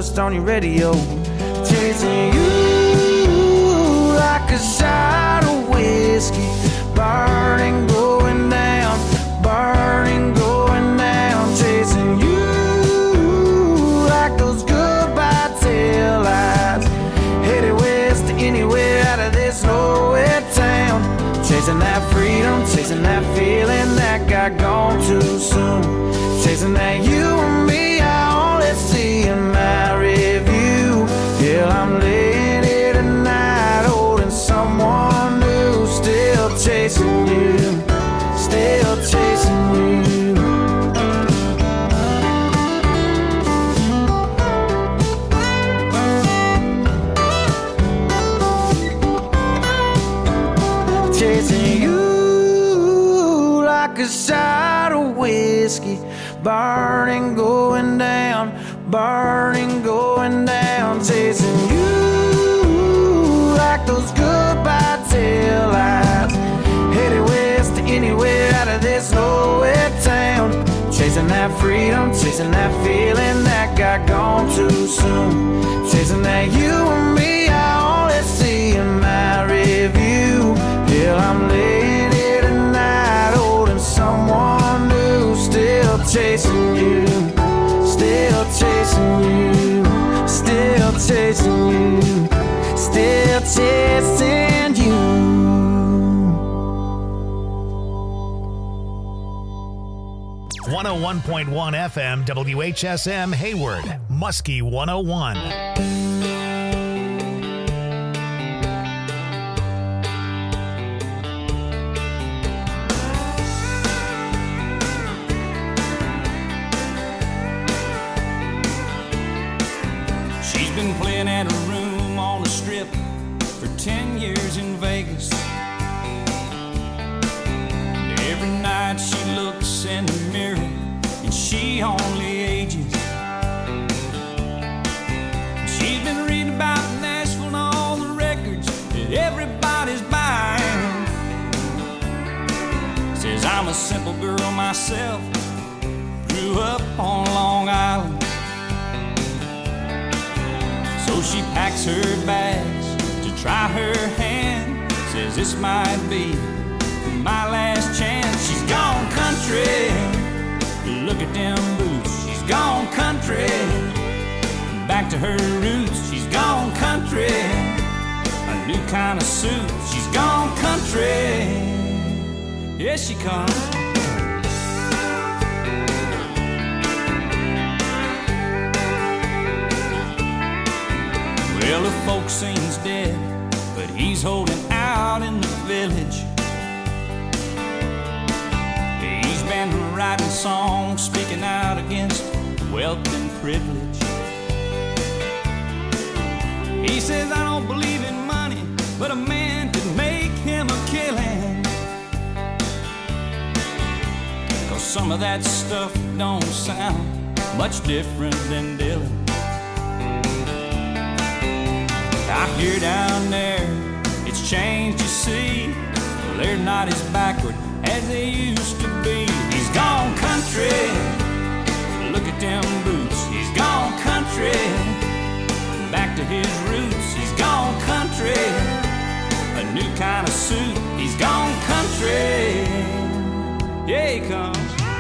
just on your radio. Chasing you like a shot of whiskey, burning, going down, burning, going down. Chasing you like those goodbye taillights, headed west to anywhere out of this nowhere town. Chasing that freedom, chasing that feeling that got gone too soon. Chasing that you and me I only see in my review. Hell, I'm laying here tonight holding someone new. Still chasing you, still chasing you. Chasing you like a shot of whiskey, burning, going down, burning, going down. Chasing you like those goodbye taillights, headed west to anywhere out of this nowhere town. Chasing that freedom, chasing that feeling that got gone too soon. Chasing that you and me I only see in my review. Hell, I'm laying here tonight holding someone new. Still chasing you, still chasing you, still chasing you, still chasing you. 101.1 FM WHSM Hayward, Muskie 101. Playing at a room on the strip for 10 years in Vegas. And every night she looks in the mirror and she only ages. She's been reading about Nashville and all the records that everybody's buying. Says I'm a simple girl myself, grew up on Long Island. So she packs her bags to try her hand. Says this might be my last chance. She's gone country, look at them boots. She's gone country, back to her roots. She's gone country, a new kind of suit. She's gone country, yes she comes. Well, the folk scene's dead, but he's holding out in the village. He's been writing songs, speaking out against wealth and privilege. He says, I don't believe in money, but a man could make him a killing. 'Cause some of that stuff don't sound much different than Dylan. I hear down there, it's changed, you see. Well, they're not as backward as they used to be. He's gone country, look at them boots. He's gone country, back to his roots. He's gone country, a new kind of suit. He's gone country, yeah he comes.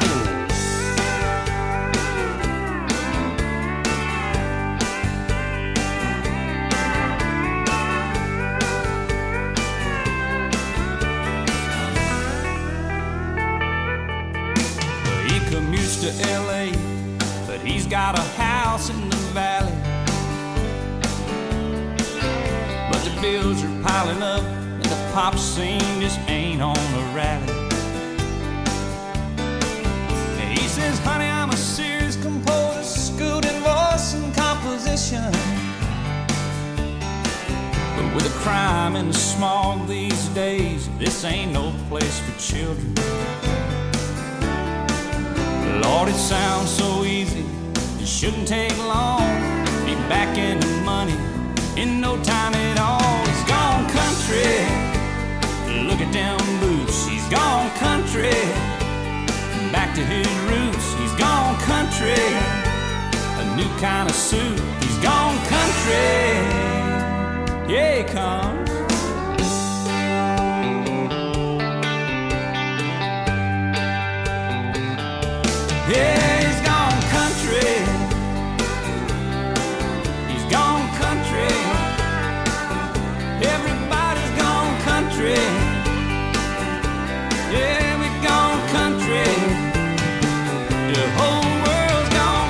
Commutes to LA, but he's got a house in the valley. But the bills are piling up and the pop scene just ain't on a rally. He says, honey, I'm a serious composer, schooled in voice and composition. But with the crime and the smog these days, this ain't no place for children. Lord, it sounds so easy, it shouldn't take long. Be back in the money in no time at all. He's gone country, look at them boots. He's gone country, back to his roots. He's gone country, a new kind of suit. He's gone country, yeah, he comes. Yeah, he's gone country. He's gone country. Everybody's gone country. Yeah, we've gone country. The whole world's gone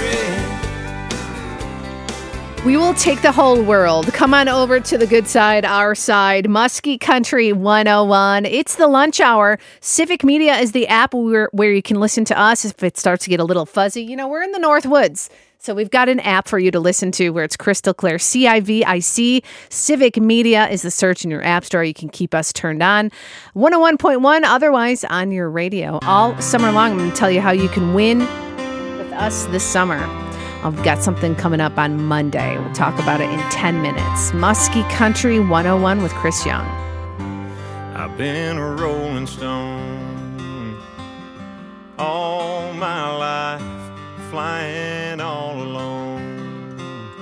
country. We will take the whole world. Come on over to the good side, our side. Muskie Country 101. It's the lunch hour. Civic Media is the app where you can listen to us if it starts to get a little fuzzy. You know, we're in the North Woods. So we've got an app for you to listen to where it's crystal clear. CIVIC. Civic Media is the search in your app store. You can keep us turned on. 101.1 otherwise on your radio. All summer long, I'm going to tell you how you can win with us this summer. I've got something coming up on Monday. We'll talk about it in 10 minutes. Muskie Country 101 with Chris Young. I've been a rolling stone all my life, flying all alone,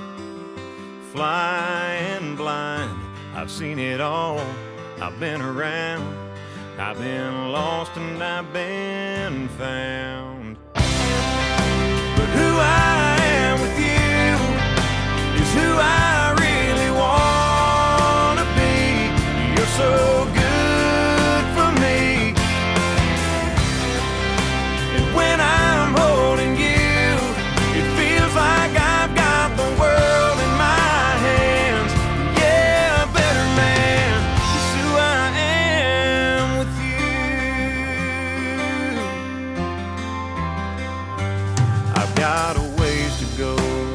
flying blind. I've seen it all. I've been around. I've been lost and I've been found. But who I am with you is who I really want to be. You're so good for me. And when I'm holding you, it feels like I've got the world in my hands. Yeah, a better man is who I am with you. I've got a ways to go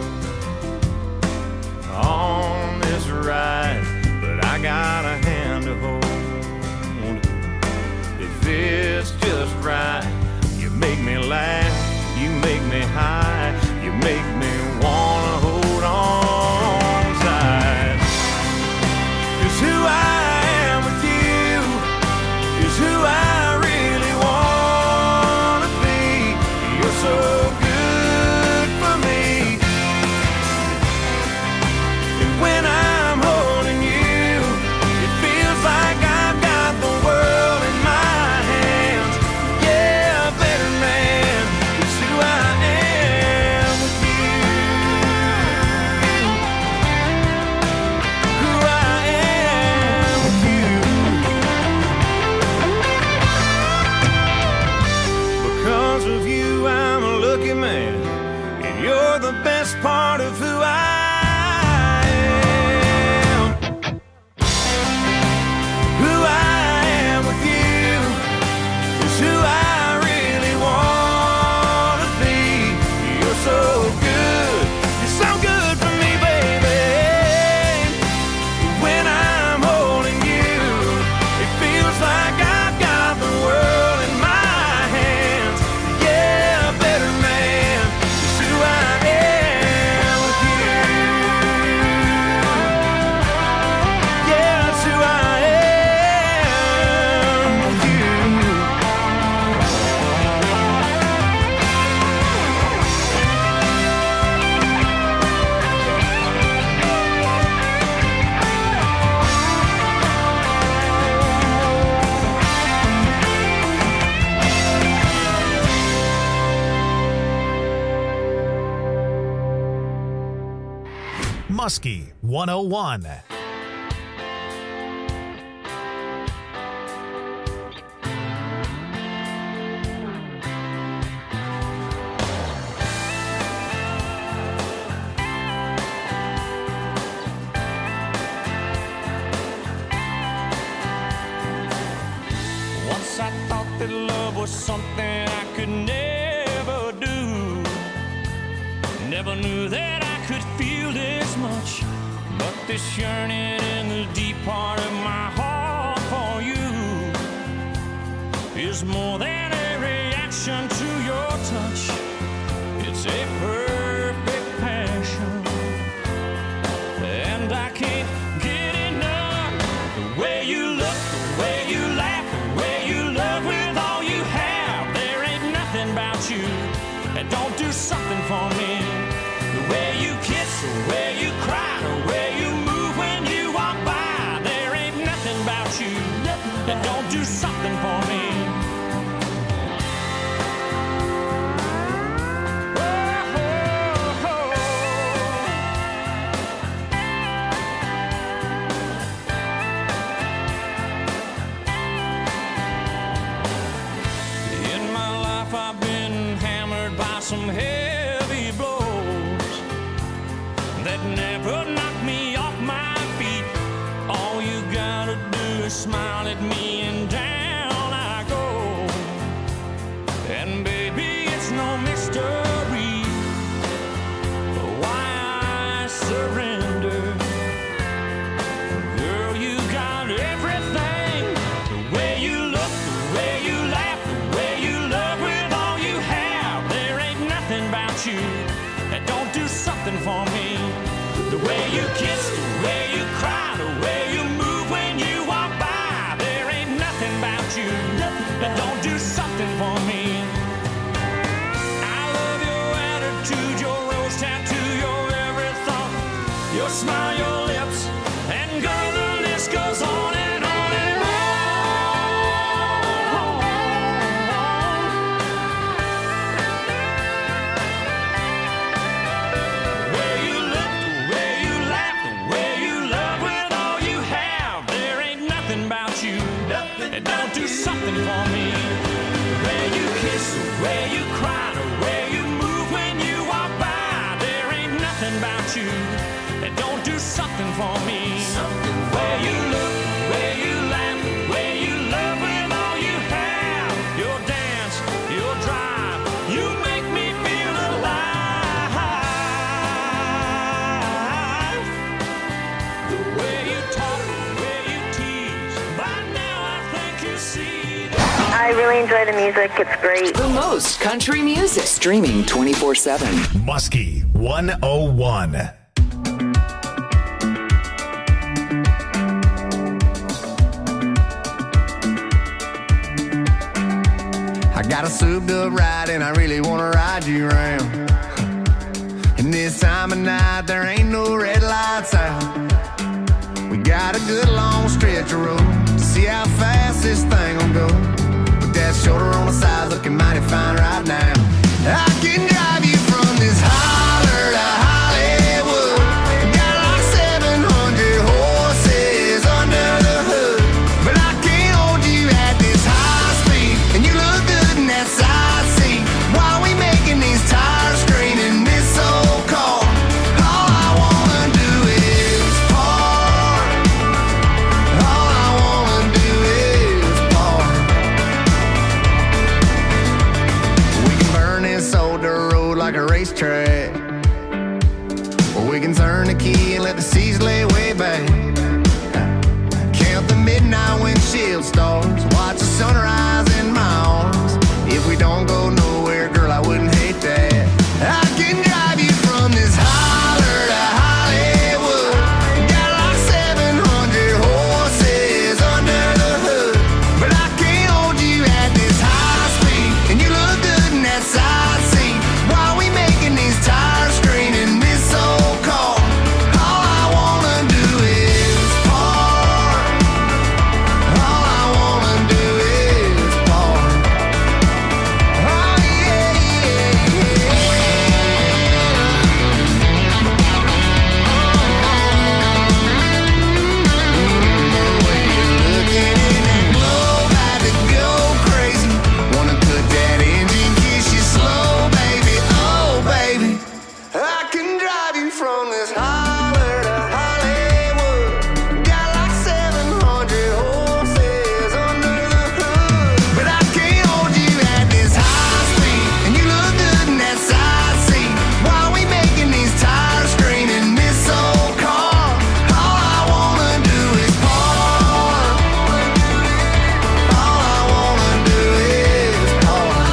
on this ride, but I got a hand to hold. If it's just right, you make me laugh, you make me high, you make me wanna hold on tight. 'Cause who I am with you is who I really wanna be. You're so good for me. And when I'm holding you, it feels like I've got the world in my hands. Yeah, a better man is who I am with you. Who I am with you. Because of you, I'm a lucky man, and you're the best part of who I am. Who I am with you is who I really want to be. You're so good. You're so good for me, baby. When I'm holding you, it feels like I've got the world in my hands. Yeah, a better man is who I am with you. Yeah, it's who I am with you. Muskie 101. Once I thought that love was something I could never do. Never knew that I could feel this much. But this yearning in the deep part of my heart for you is more than a reaction to your touch. It's a perfect passion, and I can't get enough. The way you look, the way you laugh, the way you love with all you have. There ain't nothing about you that don't do something for me. the way you cry, the way you move when you walk by. There ain't nothing about you that don't do something for me. I've been hammered by some heavy blows that never knocked me off my feet. All you gotta do is smile at me and down I go. And baby, it's no mystery why I surrender. Girl, you got everything. The way you look, the way you laugh, the way you love with all you have. There ain't nothing about you that don't do something for me. The way you kiss, the way you cry, the way you move when you walk by. There ain't nothing about you that don't do something for me. I love your attitude, your rose tattoo, your every thought, your smile, your lips, and girl, the list goes on and on and on. The way you look, the way you laugh, the way you love with all you have. There ain't nothing about you that don't do something for me. The way you kiss, the way you cry, the way you move when you walk by. There ain't nothing about you that don't do something for me. The way you look, the way you laugh, the way you love with all you have. Your dance, your drive, you make me feel alive. The way you talk, the way you tease, by now I think you see that. I really enjoy the music. It's great. The most country music. Streaming 24/7. Muskie 101. I got a souped up ride and I really wanna ride you around. And this time of night there ain't no red lights out. We got a good long stretch of road to see how fast this thing will go. With that shoulder on the side looking mighty fine right now. I can drive you from this holler to Hollywood. Got like 700 horses under the hood. But I can't hold you at this high speed. And you look good in that side seat. While we making these tires scream in this old car. All I wanna do is park. All I wanna do is park. We can burn this old dirt road like a racetrack. Or we can turn the key and let the seas lay way back. Count the midnight windshield stars. Watch the sunrise in my arms. If we don't go nowhere, girl, I wouldn't hate that. I can drive you from this holler to Hollywood. Got like 700 horses under the hood. But I can't hold you at this high speed. And you look good in that side seat. While we making these tires scream in this old car. All I wanna do is park. All I wanna do is park. Oh yeah, yeah, The way you're looking in that globe, had to go crazy. Wanna put that engine, kiss you slow, baby. Oh, baby. I can drive you from this holler to Hollywood. Got like 700 horses under the hood. But I can't hold you at this high speed. And you look good in that side seat. While we making these tires scream in this old car. All I wanna do is park. All I wanna do is park.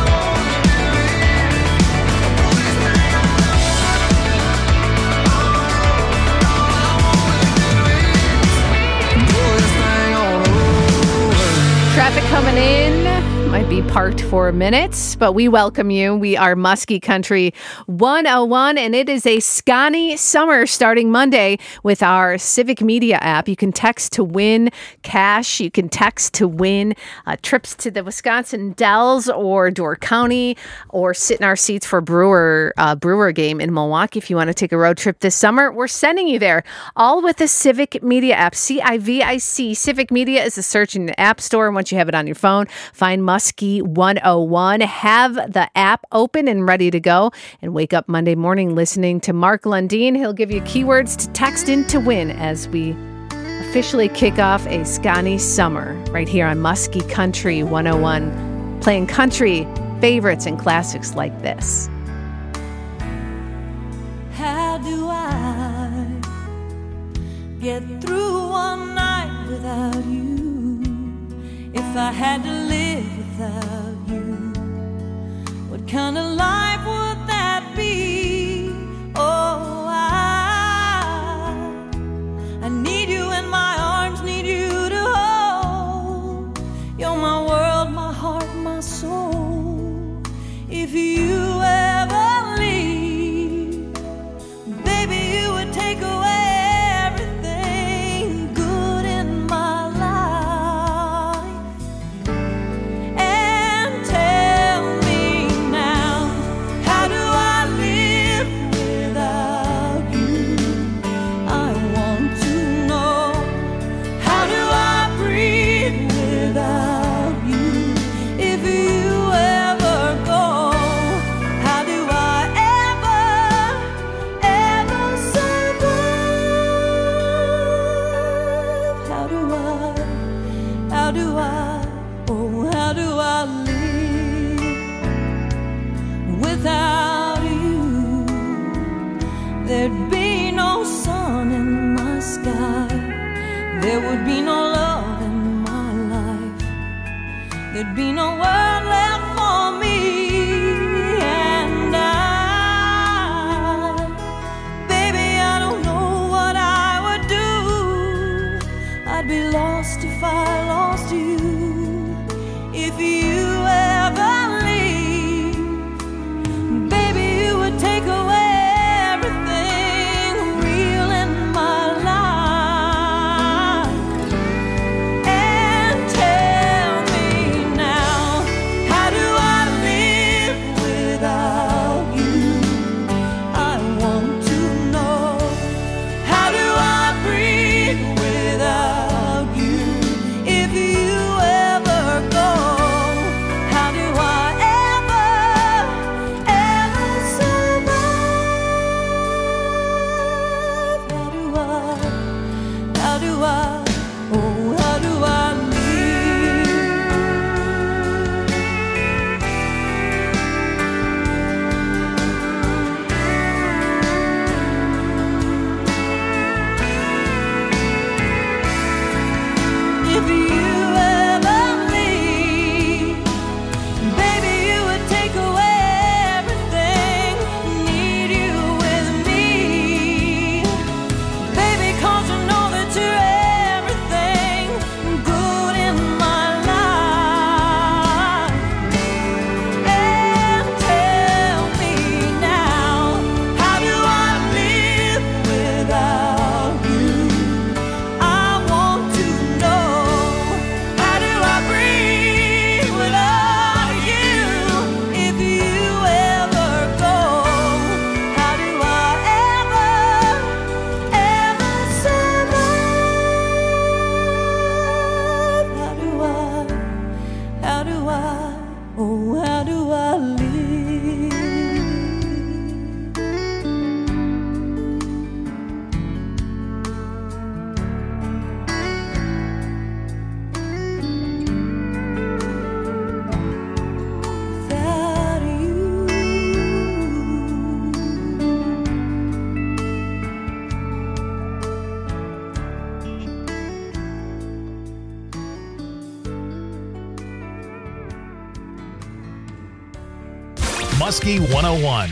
be parked for minutes, but we welcome you. We are Muskie Country 101, and it is a Scotty summer starting Monday with our Civic Media app. You can text to win cash. You can text to win trips to the Wisconsin Dells or Door County, or sit in our seats for Brewer game in Milwaukee. If you want to take a road trip this summer, we're sending you there, all with the Civic Media app. CIVIC. Civic Media is a search in the App Store. Once you have it on your phone, find Muskie 101. Have the app open and ready to go, and wake up Monday morning listening to Mark Lundeen. He'll give you keywords to text in to win as we officially kick off a Scotty summer right here on Muskie Country 101, playing country favorites and classics like this. How do I get through one night without you? If I had to live without you, what kind of life would that be? Oh, I need you in my arms, need you to hold. You're my world, my heart, my soul. If you ever leave, baby, you would take away everything good in my life. And tell me now, how do I live without you? I want to know. How do I breathe without you? If you ever go, how do I ever survive? How do I, oh, how do I live without you? There'd be no sun in my sky, there would be no love in my life, there'd be no world left for me. And baby, I don't know what I would do. I'd be lost if I lost you. If you ever leave, baby, you would take away everything real in my life. And tell me now, how do I live without you? I want to know. How do I breathe without you? If you ever go, how do I ever survive? How do I, oh, how do I live? If you ever leave, baby, you would take away everything. Need you with me, baby, 'cause you know that you're everything good in my life. And tell me now, how do I live without you? I want to know. How do I breathe without you? If you ever go, how do I ever survive? How do I, oh, how do I live? Without you. Muskie 101.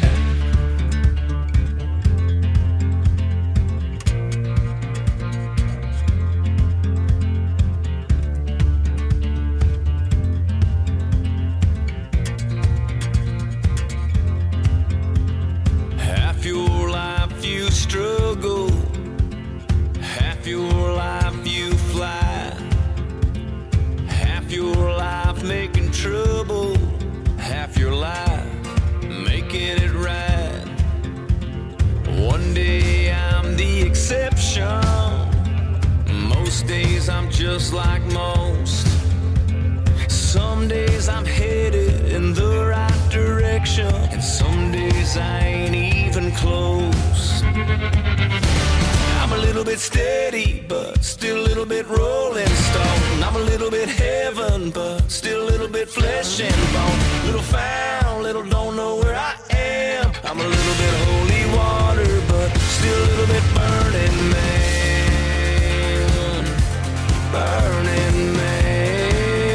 just like most. Some days I'm headed in the right direction, and some days I ain't even close. I'm a little bit steady, but still a little bit rolling stone. I'm a little bit heaven, but still a little bit flesh and bone. Little found, little don't know where I am. I'm a little bit holy water, but still a little bit burning man. Burning man.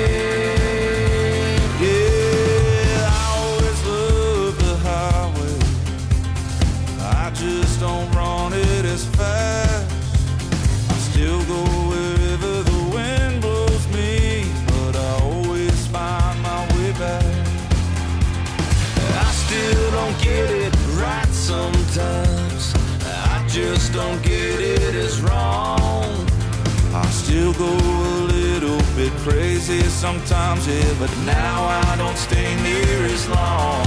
Yeah, I always love the highway. I just don't run it as fast. I still go wherever the wind blows me, but I always find my way back. I still don't get it right sometimes. I just don't get it as wrong. I still go a little bit crazy sometimes, yeah, but now I don't stay near as long.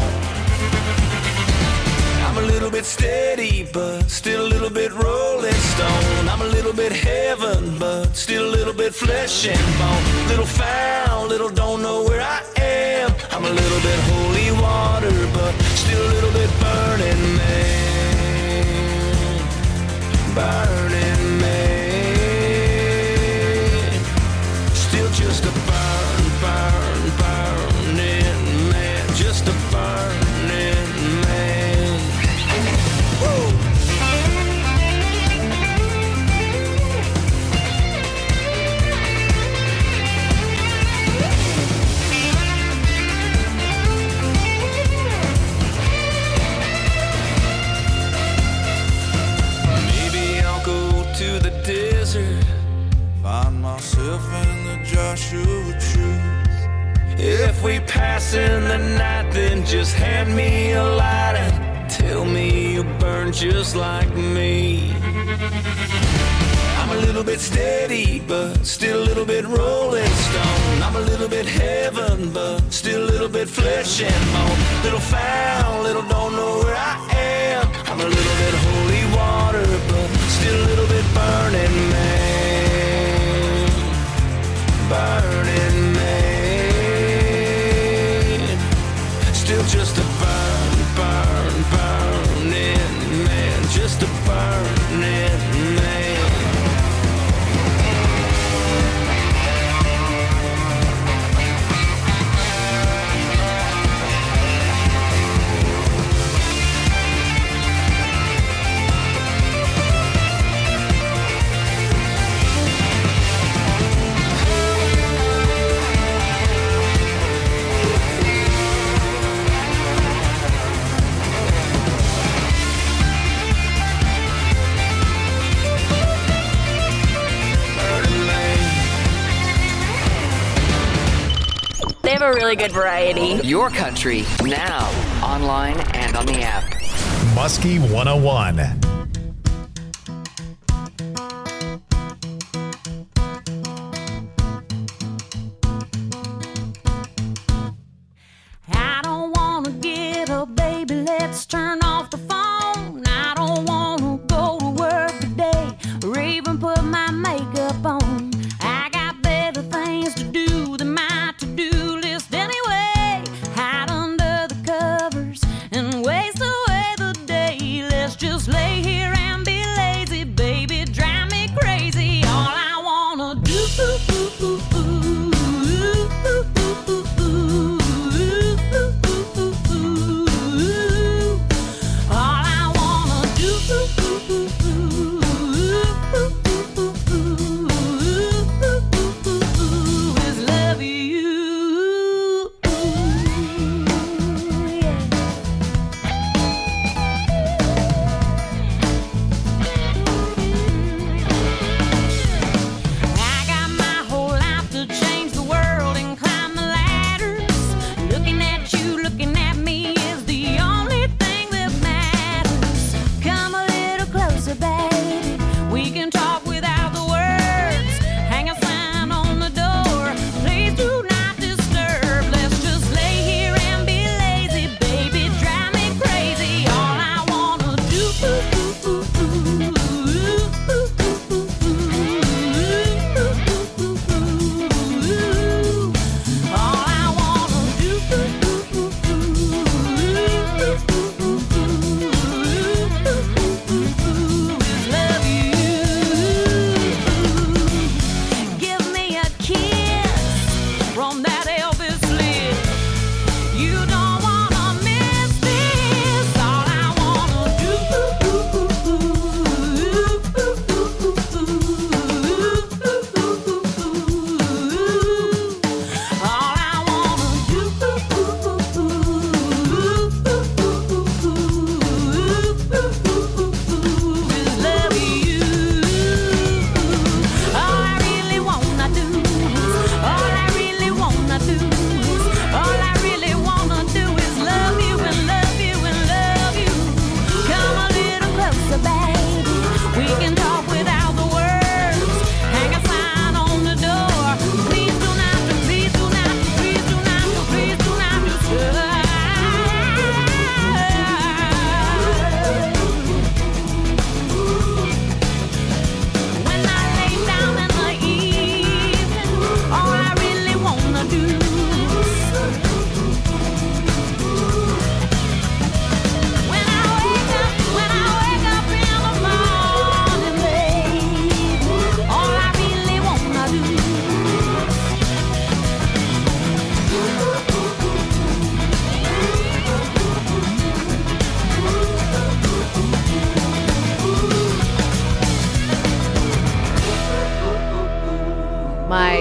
I'm a little bit steady, but still a little bit rolling stone. I'm a little bit heaven, but still a little bit flesh and bone. Little found, little don't know where I am. I'm a little bit holy water, but still a little bit burning man. Burning man. Still just a burning man. Just a burning man. Woo! Maybe I'll go to the desert, find myself in the Joshua tree. If we pass in the night, then just hand me a light and tell me you burn just like me. I'm a little bit steady, but still a little bit rolling stone. I'm a little bit heaven, but still a little bit flesh and bone. Little found, little don't know where I am. I'm a little bit holy water, but still a little bit burning man. Burning man. Still just a burning man. Just a burning man. They have a really good variety. Your country, now, online and on the app. Muskie 101. I don't wanna get up, baby, let's turn off the phone. I don't wanna go to work today or even put my makeup on. I got better things to do than my to-do list anyway. Hide under the covers and waste away the day. Let's just lay here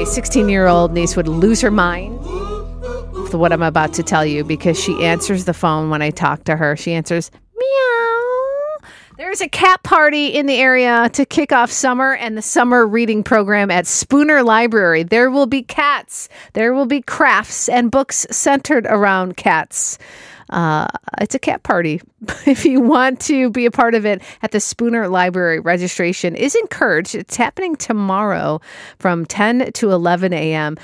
my 16-year-old niece would lose her mind with what I'm about to tell you because she answers the phone when I talk to her. She answers, meow. There's a cat party in the area to kick off summer and the summer reading program at Spooner Library. There will be cats. There will be crafts and books centered around cats. It's a cat party. If you want to be a part of it at the Spooner Library, registration is encouraged. It's happening tomorrow from 10 to 11 a.m.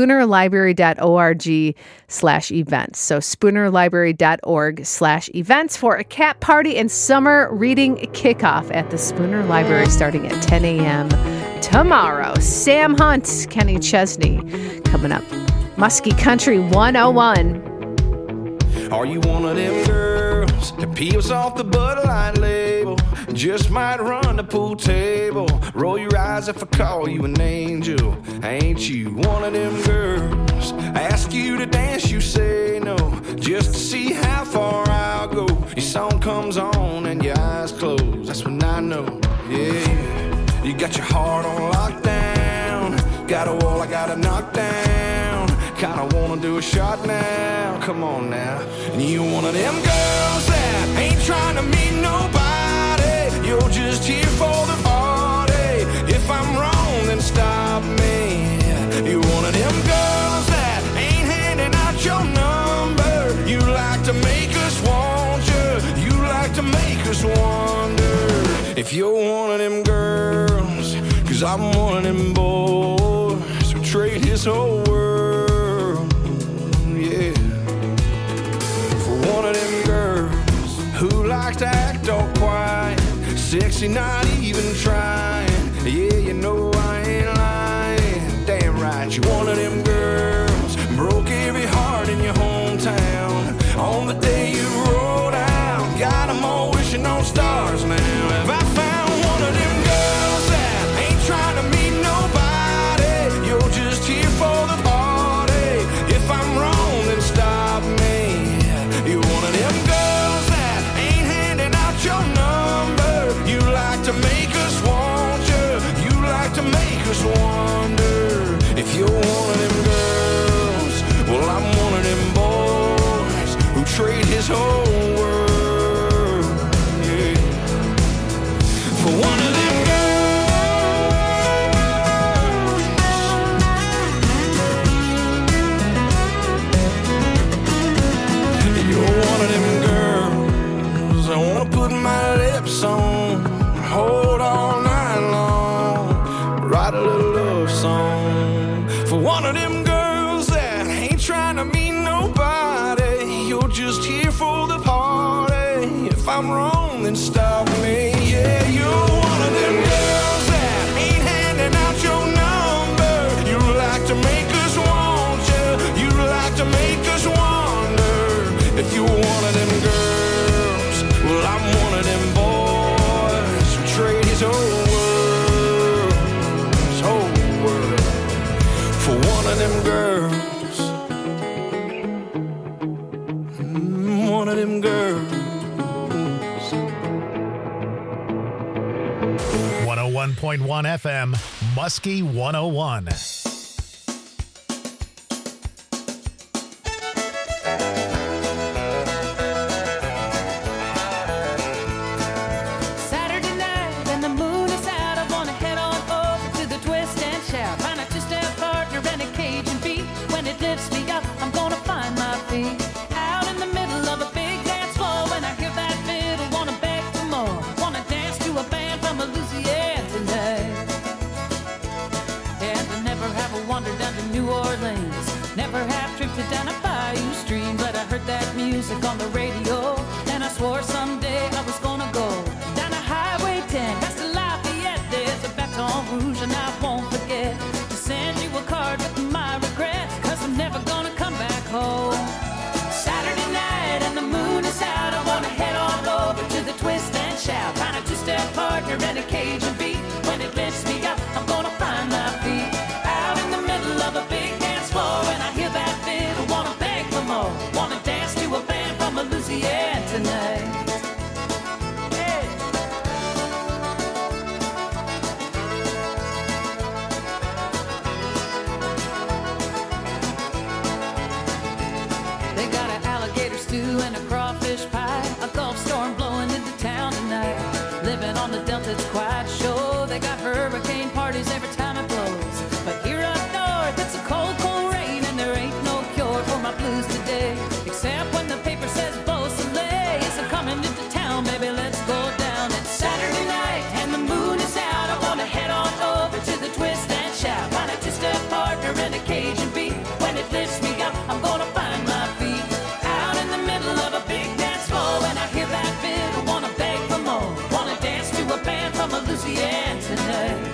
SpoonerLibrary.org/events. So SpoonerLibrary.org/events for a cat party and summer reading kickoff at the Spooner Library starting at 10 a.m. tomorrow. Sam Hunt, Kenny Chesney coming up. Muskie Country 101. Are you one of them girls that peels off the Bud Light label? Just might run the pool table. Roll your eyes if I call you an angel. Ain't you one of them girls? Ask you to dance, you say no. Just to see how far I'll go. Your song comes on and your eyes close. That's when I know, yeah. You got your heart on lockdown. Got a wall I gotta knock down. Kinda wanna do a shot now, come on now. And you one of them girls that ain't trying to meet nobody. You're just here for the party. If I'm wrong, then stop me. You one of them girls that ain't handing out your number. You like to make us want you. You like to make us wonder if you're one of them girls. Cause I'm one of them boys who trade his whole world. One of them girls who likes to act all quiet, sexy, not even trying. Yeah, you know I ain't lying. Damn right, you one of them girls broke every heart in your hometown. On the day you rolled out, got them all wishing on stars now. Have I found one of them girls that ain't trying to meet nobody? You're just here for the party. If I'm wrong, then stop me. You one of them girls that ain't handing out your number. You like to make us want you. You like to make us wonder if you're one of them girls. Well, I'm one of them boys who trade his whole world, yeah, for one of them one of them girls I wanna put my lips on, hold all night long, write a little love song for one of them girls that ain't trying to meet nobody. You're just here for the party. If I'm wrong, then stop me. Yeah, you're one of them girls that ain't handing out your number. You like to make us want you. You like to make us wonder if you're one of them girls. Well, I'm one of them boys who trade his whole world for one of them girls. One of them girls. 101.1 FM, Muskie 101. Down a bayou stream, but I heard that music on the radio, and I swore someday I was gonna go down a Highway 10, past the Lafayette. There's a Baton Rouge, and I won't forget to send you a card with my regrets, cause I'm never gonna come back home. Saturday night and the moon is out, I wanna head on over to the Twist and Shout, find a two-step partner and a Cajun beat. When it lifts me up, I'm gonna find my feet out in the middle of a big dance floor, and I hear that wanna dance to a band from a Delta, it's quite sure. They got hurricane parties every time it blows. But here up north, it's a cold, cold rain, and there ain't no cure for my blues today. Except when the paper says Beausoleil is coming into town, baby, let's go down. It's Saturday night, and the moon is out. I wanna head on over to the Twist and Shout. Find a two-step partner and a Cajun beat. When it lifts me up, I'm gonna find my feet. Out in the middle of a big dance floor, when I hear that fiddle, wanna beg for more. Wanna dance to a band from Louisiana tonight.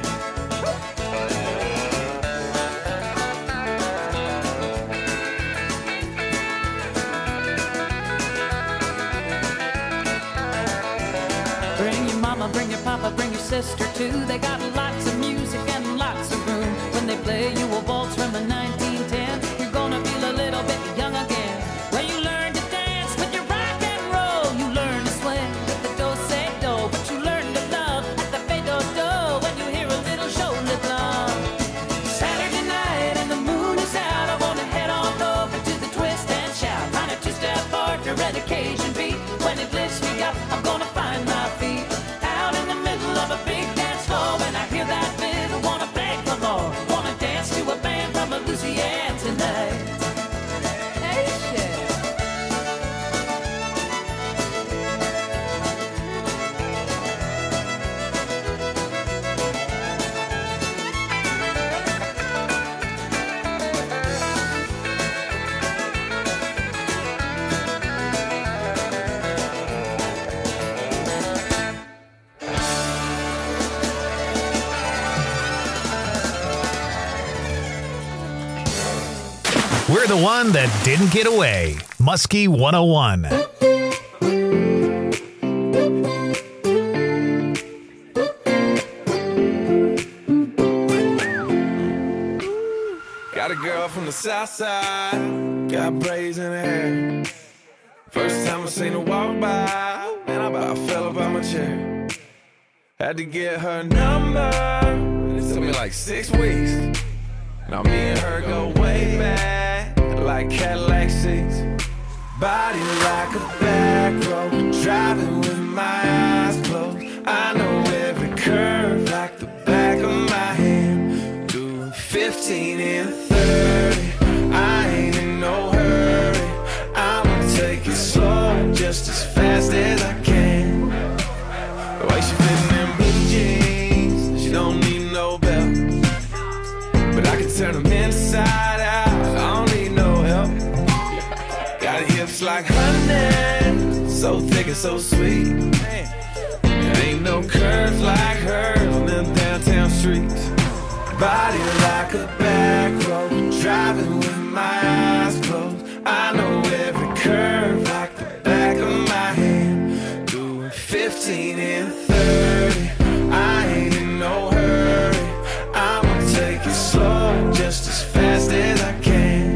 Bring your mama, bring your papa, bring your sister too. They got lots of music and lots of room. When they play you a waltz from a 1910, you're gonna feel a little bit young again. When you learn to dance with your rock and roll, you learn to swing with the do-say-do, but you learn to love at the fade-do-do when you hear a little shoulder love. Saturday night and the moon is out, I wanna head on over to the Twist and Shout. Find a two-step partner and a Cajun beat. When it lifts me up, I'm gonna find my feet. Out in the middle of a big dance floor, when I hear that fiddle, wanna beg for more. Wanna dance to a band from Louisiana tonight. Hey, shit. We're the one that didn't get away. Muskie 101. Got a girl from the south side, got braids in her hair. First time I seen her walk by, man, I about fell up out my chair. Had to get her number, it took me like 6 weeks. Now me and her go way back, like Cadillac seats. Body like a back road, driving with my eyes closed. I know every curve like the back of my hand. Doing 15 and 30, I ain't in no hurry. I'ma take it slow, just as fast as I can. The way she fit in them blue jeans, she don't need no belt. But I can turn them inside out, I don't need no help. Got hips like honey, so thick and so sweet. There ain't no curves like hers on them downtown streets. Body like a back road, driving with my eyes closed. I know every curve like the back of my hand. Doing 15 and 30, I ain't in no hurry. I'ma take it slow, just as fast as I can.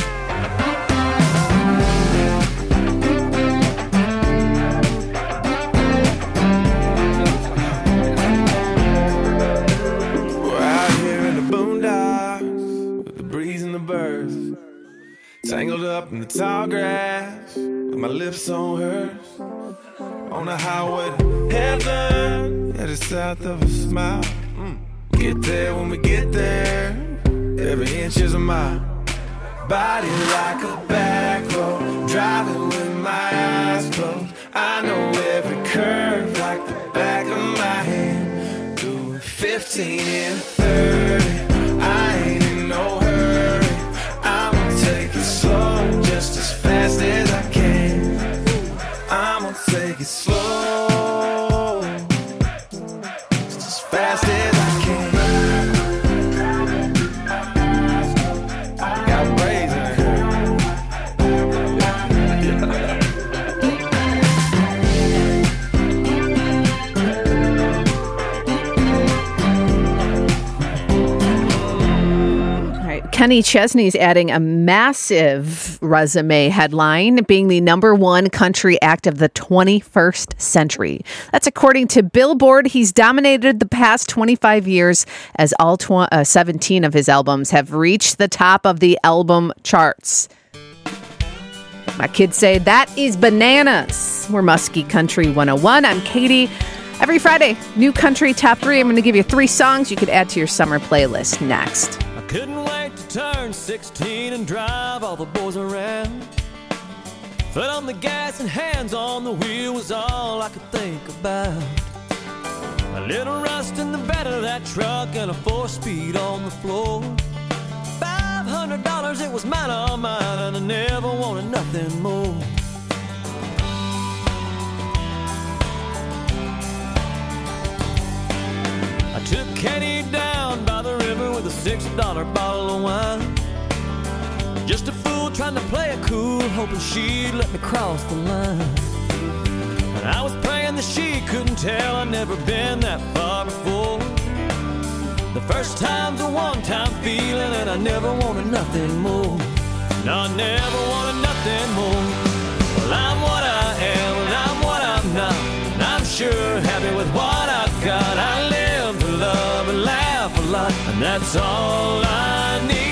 We're out here in the boondocks, with the breeze and the birds, tangled up in the tall grass, with my lips on hers. On the highway to heaven, headed south of a smile. Get there when we get there, every inch is a mile. Body like a back road, driving with my eyes closed. I know every curve like the back of my hand. Doing 15 and 30, I ain't in no hurry. I'ma take it slow, just as fast as I can. I'ma take it slow, just as fast as I can. Got braids in her hair. Kenny Chesney's adding a massive resume headline, being the #1 country act of the 21st century. That's according to Billboard. He's dominated the past 25 years as all 17 of his albums have reached the top of the album charts. My kids say that is bananas. We're Muskie Country 101. I'm Katie. Every Friday, New Country Top 3. I'm going to give you 3 songs you could add to your summer playlist next. I couldn't wait to turn 16 and drive all the boys around. Foot on the gas and hands on the wheel was all I could think about. A little rust in the bed of that truck and a 4-speed on the floor. $500, it was mine, all mine, and I never wanted nothing more. I took Kenny down by the river with a $6 bottle of wine. Just a fool trying to play it cool, hoping she'd let me cross the line. And I was praying that she couldn't tell I'd never been that far before. The first time's a one-time feeling, and I never wanted nothing more. No, I never wanted nothing more. Well, I'm what I am, and I'm what I'm not, and I'm sure happy with what I've got. I live to love and laugh a lot, and that's all I need.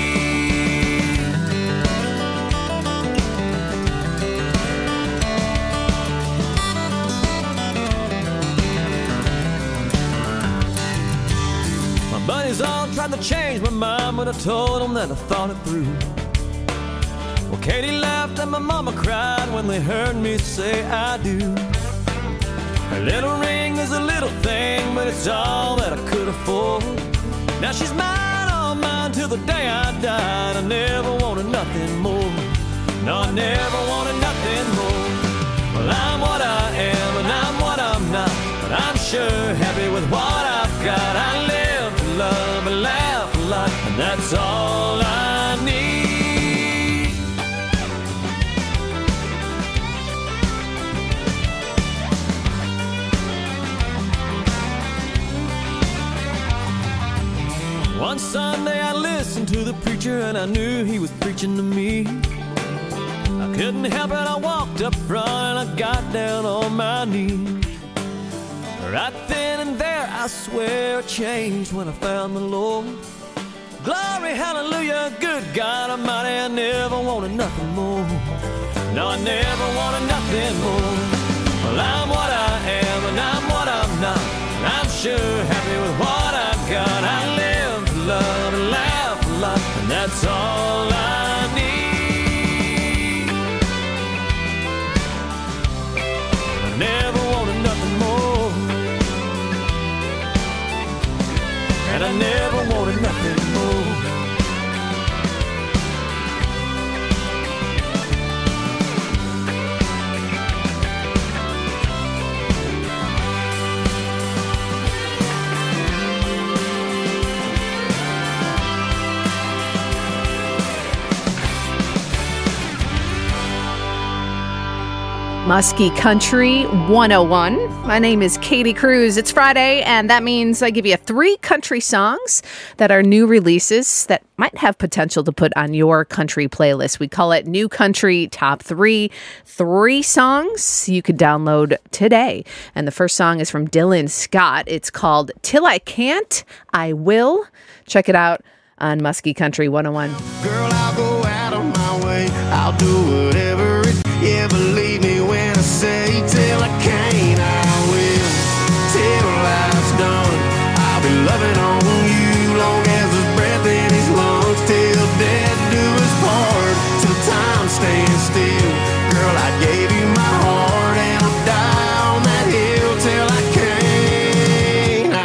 Buddies all tried to change my mind, but I told them that I thought it through. Well, Katie laughed and my mama cried when they heard me say I do. Her little ring is a little thing, but it's all that I could afford. Now she's mine, all mine, till the day I died. I never wanted nothing more. No, I never wanted nothing more. Well, I'm what I am, and I'm what I'm not, but I'm sure happy with what I've got. I live to love and laugh a lot, and that's all I need. One Sunday I listened to the preacher, and I knew he was preaching to me. I couldn't help it, I walked up front and I got down on my knees. Right then and there, I swear it changed when I found the Lord. Glory, hallelujah, good God Almighty, I never wanted nothing more. No, I never wanted nothing more. Well, I'm what I am, and I'm what I'm not, and I'm sure happy with what I've got. I live to love and laugh a lot, and that's all I need. I never wanted nothing more, and I never wanted nothing more. Muskie Country 101. My name is Katie Cruz. It's Friday, and that means I give you 3 country songs that are new releases that might have potential to put on your country playlist. We call it New Country Top 3. 3 songs you could download today. And the first song is from Dylan Scott. It's called Till I Can't, I Will. Check it out on Muskie Country 101. Girl, I'll go out of my way. I'll do whatever it. Yeah, believe me when I say till I can't, I will. Till life's done, I'll be loving on you long as there's breath in his lungs. Till death do us part, till time stands still. Girl, I gave you my heart and I'll die on that hill. Till I can't,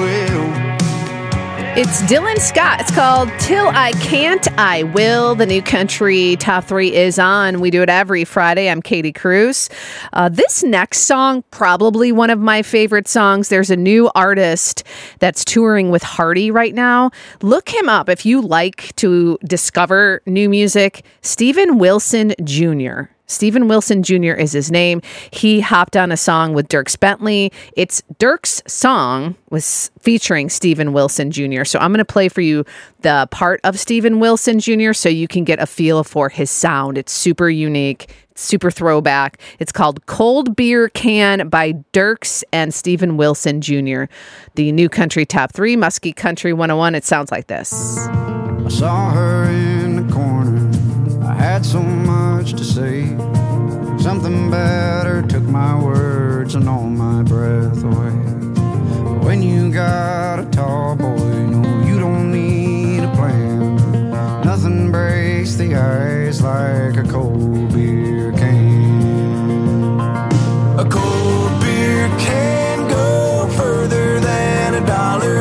I will. It's Dylan Scott. It's called Till I Can't, I Will. The New Country Top 3 is on. We do it every Friday. I'm Katie Cruz. This next song, probably one of my favorite songs. There's a new artist that's touring with Hardy right now. Look him up if you like to discover new music. Steven Wilson Jr. Steven Wilson Jr. is his name. He hopped on a song with Dierks Bentley. It's Dierks' song was featuring Steven Wilson Jr. So I'm going to play for you the part of Steven Wilson Jr. so you can get a feel for his sound. It's super unique, super throwback. It's called Cold Beer Can by Dierks and Steven Wilson Jr. The New Country Top 3, Muskie Country 101. It sounds like this. I saw her in the corner. I had so much to say. Something better took my words and all my breath away. When you got a tall boy, no, you don't need a plan. Nothing breaks the ice like a cold beer can. A cold beer can go further than $1.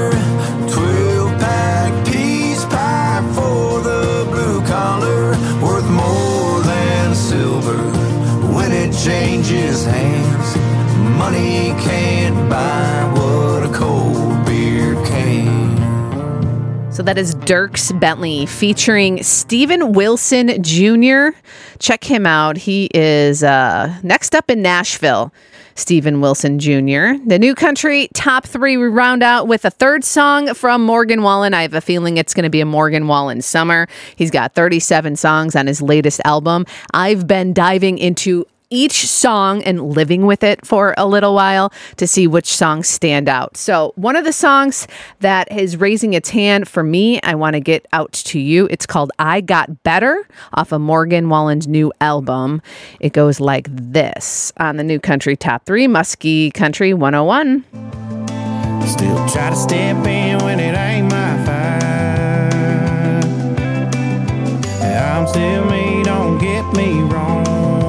12-pack peace pipe for the blue collar, worth more than silver when it changes hands. Money can't buy what a cold beer can. So that is Dierks Bentley featuring Steven Wilson Jr. Check him out. He is next up in Nashville. Steven Wilson Jr. The new country top 3, we round out with a third song from Morgan Wallen. I have a feeling it's going to be a Morgan Wallen summer. He's got 37 songs on his latest album. I've been diving into each song and living with it for a little while to see which songs stand out. So one of the songs that is raising its hand for me, I want to get out to you. It's called I Got Better off of Morgan Wallen's new album. It goes like this on the new country top 3, Muskie Country 101. Still try to step in when it ain't my fight. I'm still me, don't get me wrong.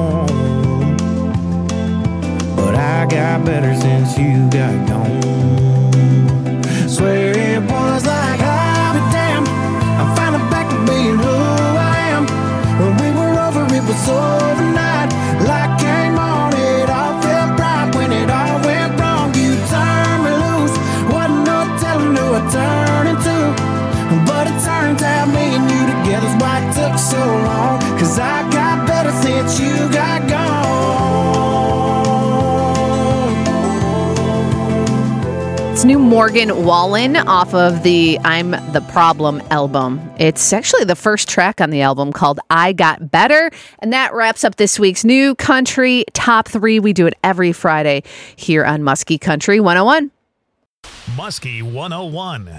But I got better since you got gone. Swear it was like I'll be damned, I'm finally back to being who I am. When we were over, it was overnight. Light came on, it all felt bright. When it all went wrong, you turned me loose. Wasn't no telling who I turned into. But it turns out me and you together's why it took so long. 'Cause I got better since you got gone. It's new Morgan Wallen off of the I'm the Problem album. It's actually the first track on the album called I Got Better. And that wraps up this week's new country top 3. We do it every Friday here on Muskie Country 101. Muskie 101.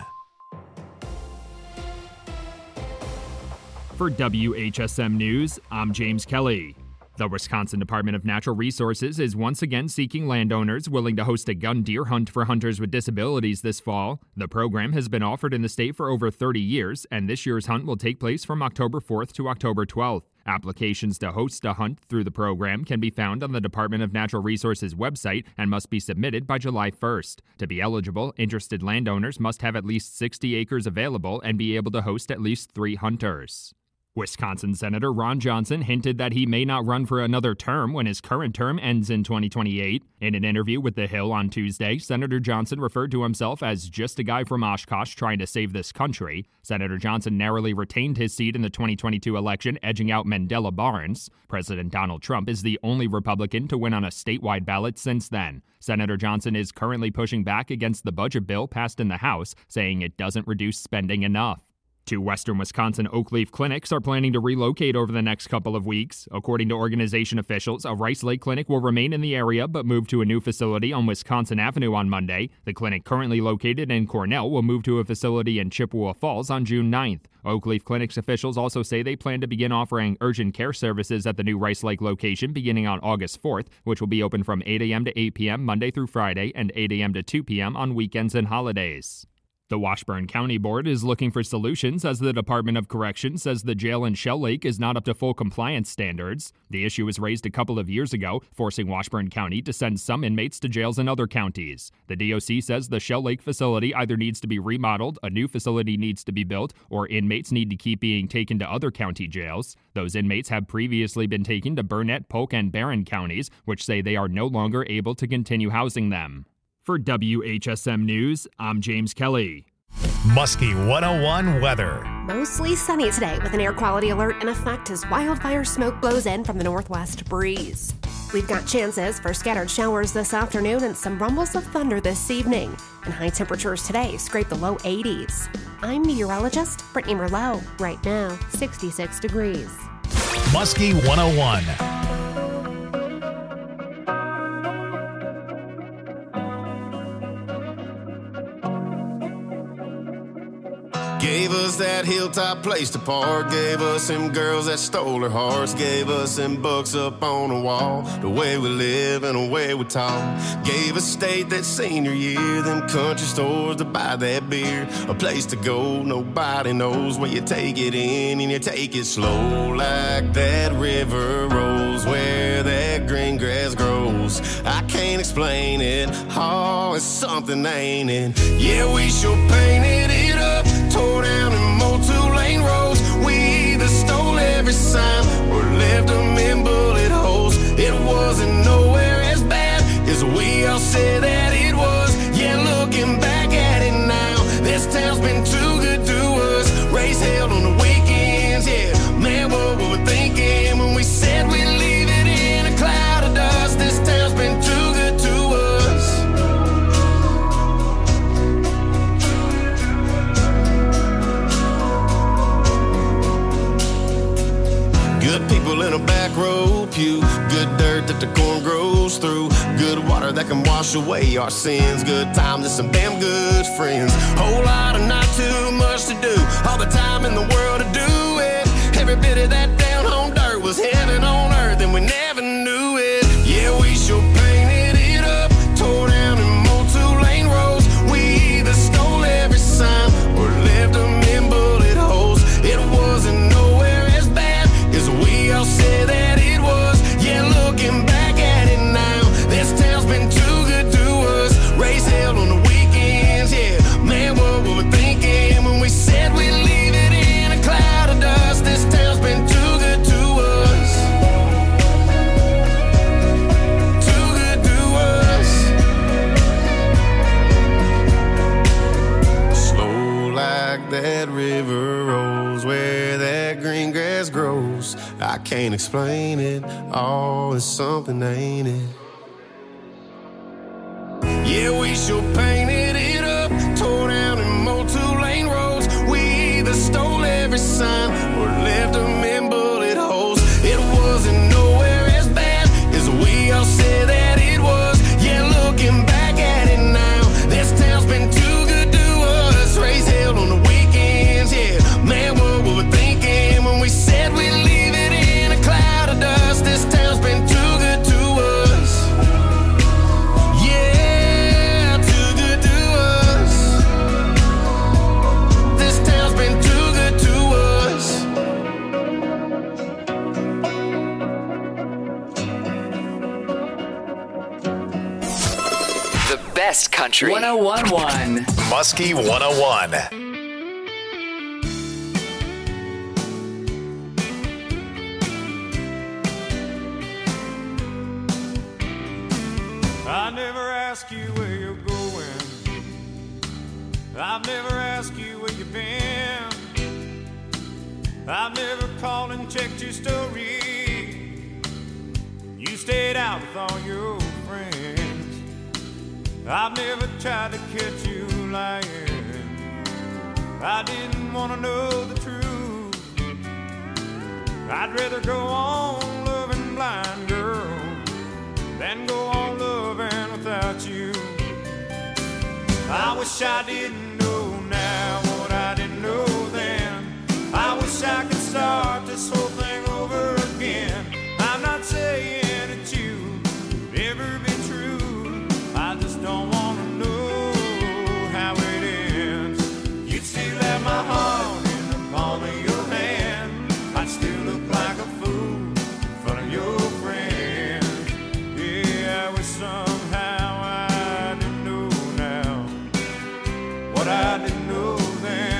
For WHSM News, I'm James Kelly. The Wisconsin Department of Natural Resources is once again seeking landowners willing to host a gun deer hunt for hunters with disabilities this fall. The program has been offered in the state for over 30 years, and this year's hunt will take place from October 4th to October 12th. Applications to host a hunt through the program can be found on the Department of Natural Resources website and must be submitted by July 1st. To be eligible, interested landowners must have at least 60 acres available and be able to host at least 3 hunters. Wisconsin Senator Ron Johnson hinted that he may not run for another term when his current term ends in 2028. In an interview with The Hill on Tuesday, Senator Johnson referred to himself as just a guy from Oshkosh trying to save this country. Senator Johnson narrowly retained his seat in the 2022 election, edging out Mandela Barnes. President Donald Trump is the only Republican to win on a statewide ballot since then. Senator Johnson is currently pushing back against the budget bill passed in the House, saying it doesn't reduce spending enough. 2 western Wisconsin Oakleaf clinics are planning to relocate over the next couple of weeks. According to organization officials, a Rice Lake clinic will remain in the area but move to a new facility on Wisconsin Avenue on Monday. The clinic currently located in Cornell will move to a facility in Chippewa Falls on June 9th. Oakleaf Clinics officials also say they plan to begin offering urgent care services at the new Rice Lake location beginning on August 4th, which will be open from 8 a.m. to 8 p.m. Monday through Friday and 8 a.m. to 2 p.m. on weekends and holidays. The Washburn County Board is looking for solutions as the Department of Corrections says the jail in Shell Lake is not up to full compliance standards. The issue was raised a couple of years ago, forcing Washburn County to send some inmates to jails in other counties. The DOC says the Shell Lake facility either needs to be remodeled, a new facility needs to be built, or inmates need to keep being taken to other county jails. Those inmates have previously been taken to Burnett, Polk, and Barron counties, which say they are no longer able to continue housing them. For WHSM News, I'm James Kelly. Muskie 101 weather. Mostly sunny today with an air quality alert in effect as wildfire smoke blows in from the northwest breeze. We've got chances for scattered showers this afternoon and some rumbles of thunder this evening. And high temperatures today scrape the low 80s. I'm meteorologist Brittany Merlot. Right now, 66 degrees. Muskie 101. Gave us that hilltop place to park. Gave us them girls that stole our hearts. Gave us them books up on the wall. The way we live and the way we talk. Gave us state that senior year. Them country stores to buy that beer. A place to go, nobody knows. When you take it in and you take it slow. Like that river rolls where that green grass grows. I can't explain it. Oh, it's something, ain't it? Yeah, we sure painted it up. Tore down and mowed 2-lane roads. We either stole every sign or left them in bullet holes. It wasn't nowhere as bad as we all said that it was. Yeah, looking back at it now, this town's been too good to us. Race held on the weekends, yeah. Man, what were we thinking when we said we'd leave it in a cloud of dust? This town's been too good to us. Good people in a back row pew. Good dirt that the corn grows through. Good water that can wash away our sins. Good times and some damn good friends. Whole lot of not too much to do. All the time in the world to do it. Every bit of that down home dirt was heaven on earth and we never knew it. Yeah, we sure painted it up. Tore down and mowed 2-lane roads. We either stole every sign or left them in bullet holes. It wasn't nowhere as bad as we all said that it was. Yeah, looking back at it now, this town's been too good to us. Race held on the weekends, yeah. Man, what were we thinking when we said we'd leave it in a cloud of dust? This town's been too good to us. Too good to us. Slow like that river rolls where that green grass grows. I can't explain it. Oh, it's something, ain't it? Yeah, we sure painted it up. Tore down and mowed 2-lane roads. We either stole every sign or left them in bullet holes. It wasn't nowhere as bad as we all said that it was. Yeah, looking back at it now, this town's been too good to us. Race held on the weekends, yeah. Man, what were we thinking when we said we'd leave it in a cloud of dust? This town's been too good to us. Yeah, too good to us. This town's been too good to us. The best country. 101.1. Muskie 101. I never ask you where you're going. I've never asked you where you've been. I've never called and checked your story. You stayed out with all your friends. I've never tried to catch you lying. I didn't want to know the truth. I'd rather go on loving blind, girl, than go on loving without you. I wish I didn't know now what I didn't know then. I wish I could start this whole thing over again. I'm not saying that you would ever be true. I just don't want to know how it ends. You'd still have my heart in the palm of your hand. I'd still look like a fool in front of your friends. Yeah, I wish somehow I didn't know now what I didn't know then.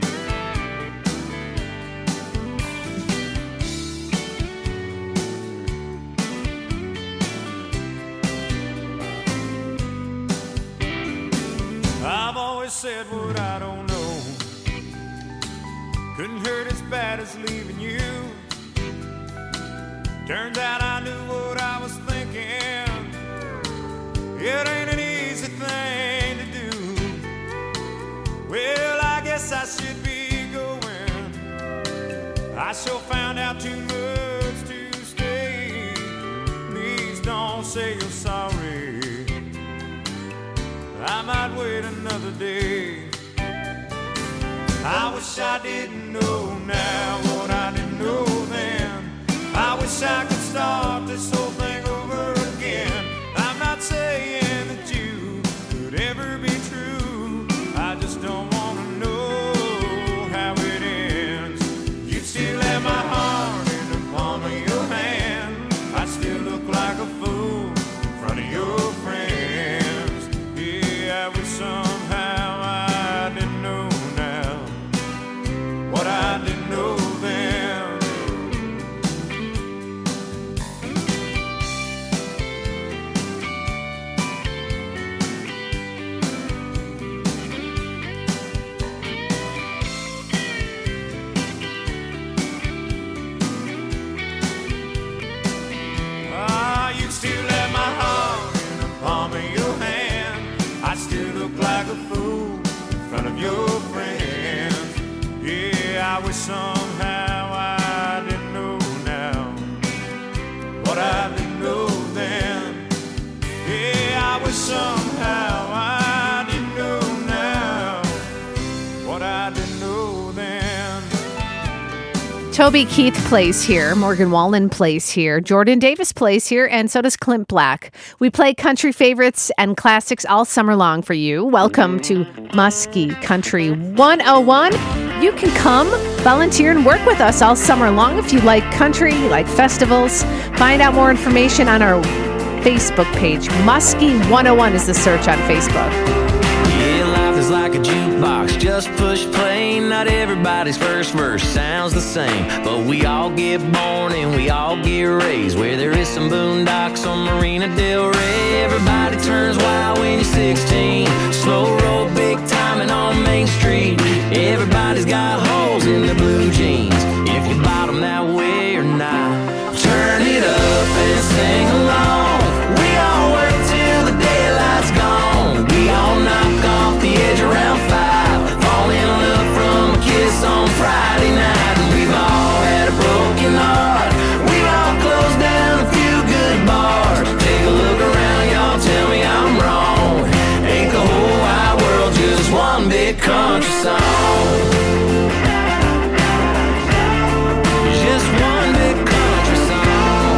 I've always said what I don't know. Couldn't hurt as bad as leaving you. Turns out I knew what I was thinking. It ain't an easy thing to do. Well, I guess I should be going. I sure found out too much to stay. Please don't say you're sorry. I might wait another day. I wish I didn't know now what I didn't know then. I wish I could start this whole thing over again. I'm not saying that you could ever be true. I just don't want to know how it ends. You'd still have my heart in the palm of your hand. I still look like a fool in front of your friends. Yeah, I wish somehow I didn't know now what I didn't know then. You still have my heart in the palm of your hand. I still look like a fool in front of your friends. Yeah, I wish somehow I didn't know now what I didn't know then. Yeah, I wish somehow I didn't know now what I didn't know then. Toby Keith plays here. Morgan Wallen plays here. Jordan Davis plays here. And so does Clint Black. We play country favorites and classics all summer long for you. Welcome to Muskie Country 101. You can come, volunteer, and work with us all summer long if you like country, you like festivals. Find out more information on our Facebook page. Muskie 101 is the search on Facebook. Yeah, life is like a jukebox, just push play. Not everybody's first verse sounds the same, but we all get born and we all get raised where there is some boondocks on Marina Del Rey. Everybody turns wild when you're 16, slow roll big timing on Main Street. Everybody's got holes in their blue jeans, if you bottom that way or not. Turn it up and sing along. We all work till the daylight's gone. We all knock off the edge around 5, fall in love from a kiss on Friday night. And we've all had a broken heart. We've all closed down a few good bars. Take a look around, y'all, tell me I'm wrong. Ain't the whole wide world just one big country song? Just one big country song.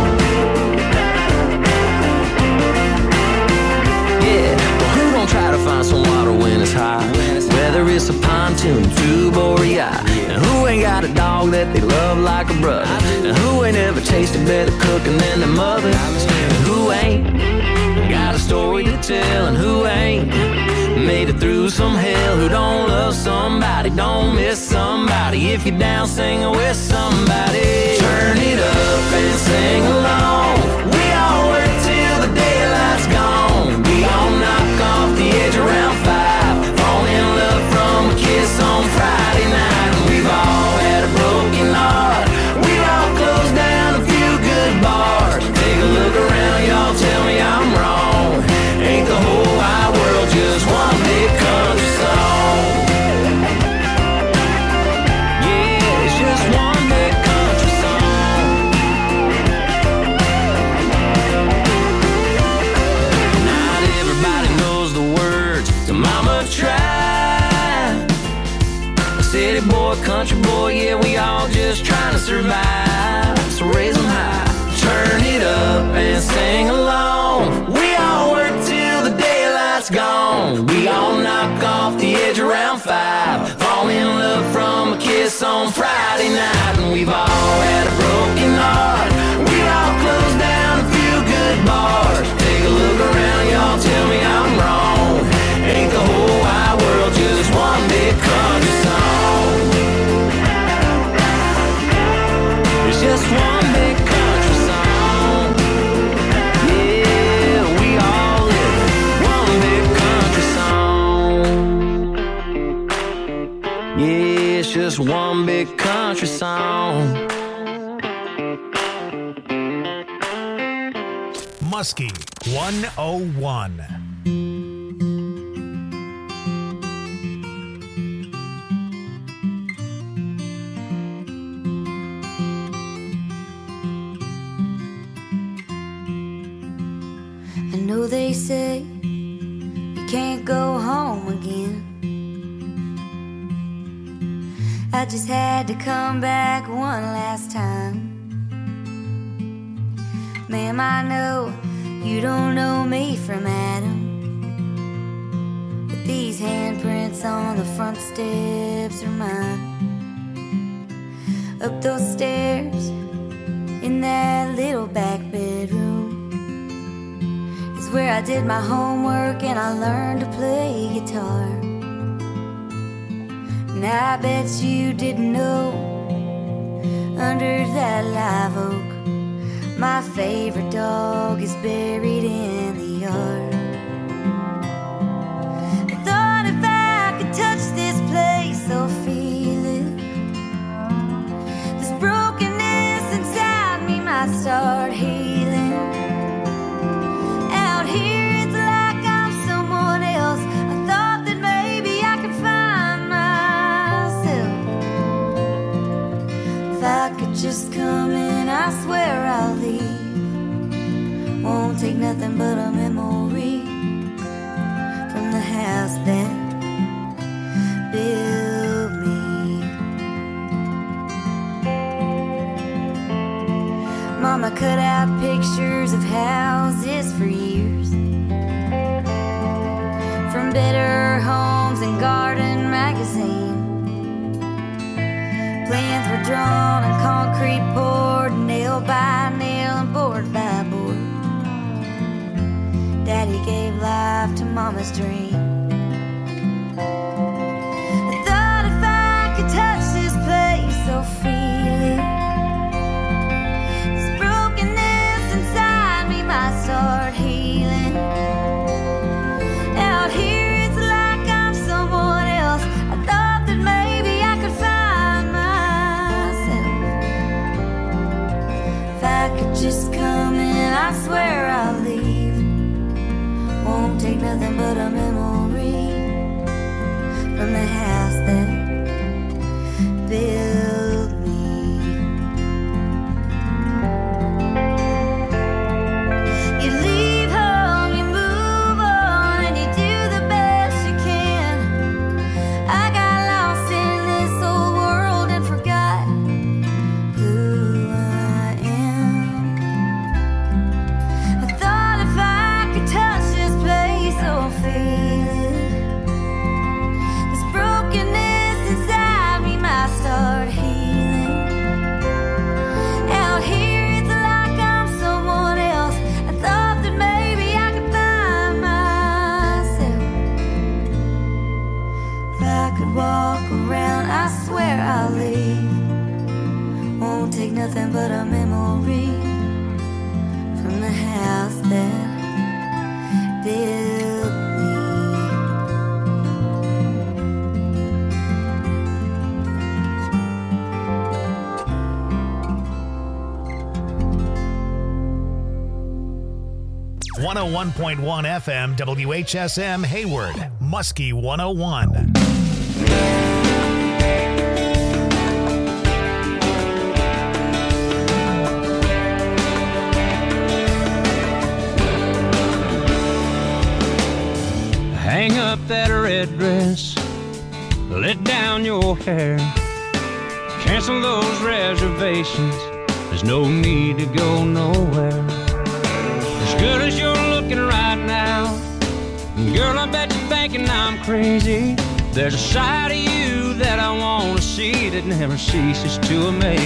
Yeah, well, who gon' try to find some water when it's high? Whether it's a pontoon, tube, or a yacht. And who ain't got a dog that they love like a brother? And who ain't ever tasted better cooking than their mother? And who ain't got a story to tell? And who ain't made it through some hell? Who don't love somebody, don't miss somebody? If you're down singing with somebody, turn it up and sing along. We all work till the daylight's gone. We all knock off the edge around 5, fall in love from a kiss on Friday night. And we've all had a broken heart. We've all closed down a few good bars. Take a look around, y'all, tell me I'm wrong. Ain't the whole wide world just one big country song? Yeah, it's just one big country song. Not everybody knows the words to Mama Tried. A city boy, country boy, yeah, we all just trying to survive. So raise them high, turn it up and sing along. We all work till the daylight's gone. We all knock off the edge around 5, fall in love from a kiss on Friday night. And we've all had a broken heart. We've all closed down a few good bars. Take a look around, y'all, tell me I'm wrong. Ain't the whole wide world just one big country song? It's just one big country song. Yeah, we all live one big country song. Yeah, it's just one big country song. Muskie 101. I know they say you can't go home again, I just had to come back one last time. Ma'am, I know you don't know me from Adam, but these handprints on the front steps are mine. Up those stairs in that little back bedroom is where I did my homework and I learned to play guitar. And I bet you didn't know, under that live oak, my favorite dog is buried in the yard. I thought if I could touch this place or feel it, this brokenness inside me might start healing. Out here it's like I'm someone else. I thought that maybe I could find myself. If I could just come in, I swear I'll leave. Won't take nothing but a memory from the house that built me. Mama cut out pictures of houses for years, from Better Homes and Garden magazine. Plans were drawn and concrete poured, nail by nail and board by board. Daddy gave life to Mama's dream. I thought if I could touch this place or feel it, this brokenness inside me might start healing. Out here it's like I'm someone else. I thought that maybe I could find myself. If I could just come in, I swear I'll leave. Won't take nothing but a memory from the house that built me. You leave home, you move on, and you do the best you can. I got lost in this old world and forgot who I am. I thought if I could touch this place or feel it, this brokenness inside me might start healing. Out here it's like I'm someone else. I thought that maybe I could find myself. If I could walk around, I swear I'll leave. Won't take nothing but a memory from the house that built me. 101.1 FM WHSM Hayward, Muskie 101. Hang up that red dress, let down your hair, cancel those reservations, there's no need to go nowhere. As good as you're looking right now, girl, I bet you're thinking I'm crazy. There's a side of you that I want to see that never ceases to amaze.